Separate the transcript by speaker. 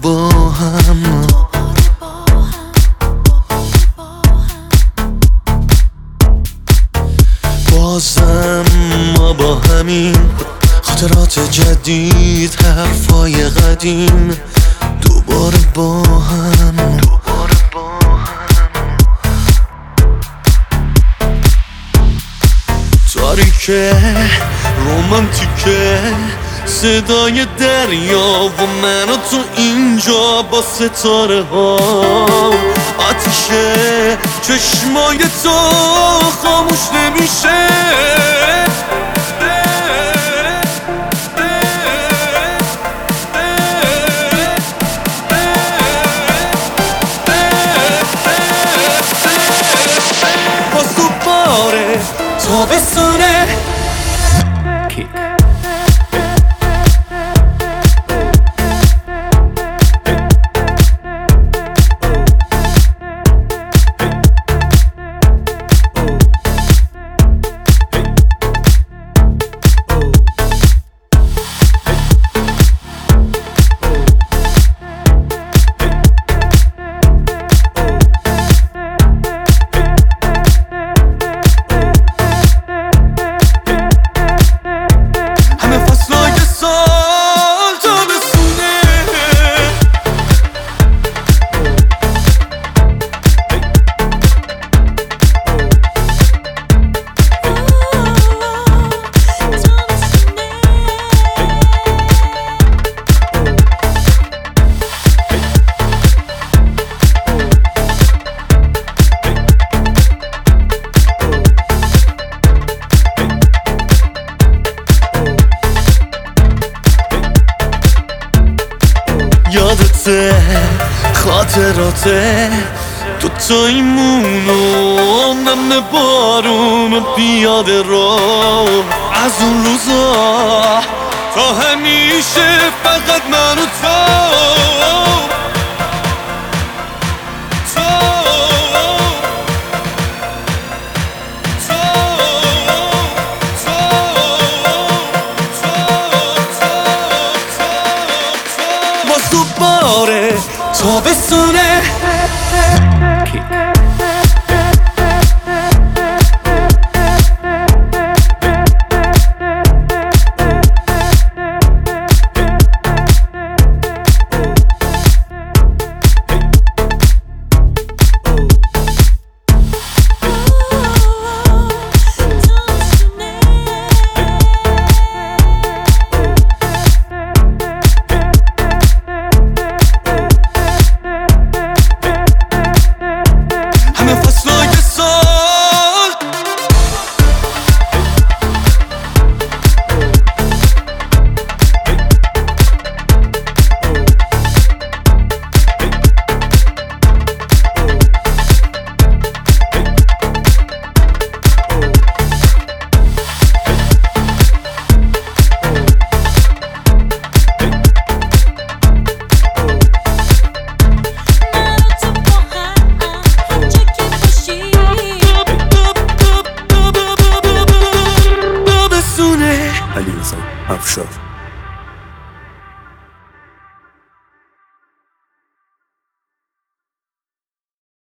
Speaker 1: با هم. بازم ما با همین خاطرات جدید، حرفای قدیم، دوباره با هم. تاریکه رومانتیکه، صدای دریا و من و تو اینجا با ستاره ها. آتیشه چشمای تو خاموش نمیشه. باز دوباره تابستونه. یادته خاطراته دوتاییمون و نم بارون و پیاده رو، از اون روزا تا همیشه فقط من و تو. باز دوباره تابستونه.
Speaker 2: علیرضا افشار.